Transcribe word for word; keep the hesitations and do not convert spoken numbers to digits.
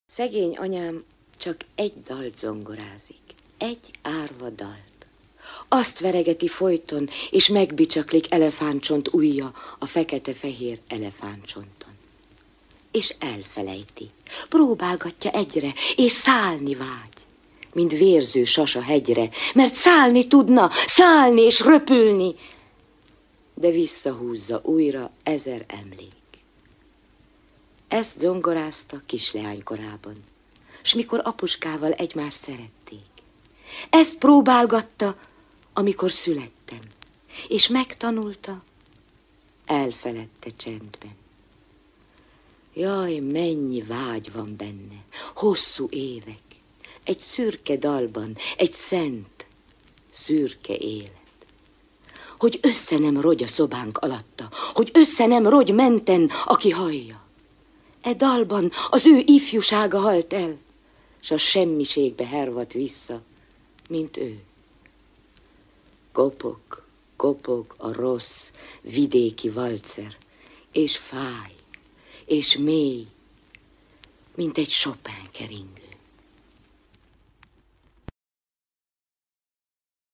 Szegény anyám csak egy dalt zongorázik, egy árva dalt. Azt veregeti folyton, és megbicsaklik elefántcsont ujja a fekete-fehér elefántcsonton. És elfelejti, próbálgatja egyre, és szállni vágy, mint vérző sas a hegyre, mert szállni tudna, szállni és röpülni, de visszahúzza újra ezer emlék. Ezt zongorázta kisleánykorában, s mikor apuskával egymást szerették. Ezt próbálgatta, amikor születtem, és megtanulta, elfeledte csendben. Jaj, mennyi vágy van benne, hosszú évek, egy szürke dalban, egy szent, szürke élet. Hogy össze nem rogy a szobánk alatta, hogy össze nem rogy menten, aki hallja. E dalban az ő ifjúsága halt el, s a semmiségbe hervadt vissza, mint ő. Kopog, kopog a rossz, vidéki valcer, és fáj, és mély, mint egy Chopin keringő.